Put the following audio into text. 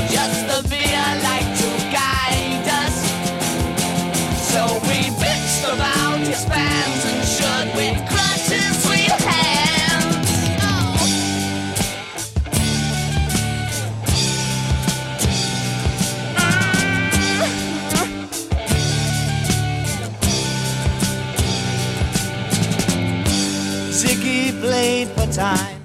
just the beer like to guide us. So we bitched about his fans and should we crush his sweet hands. Oh. Ziggy played for time.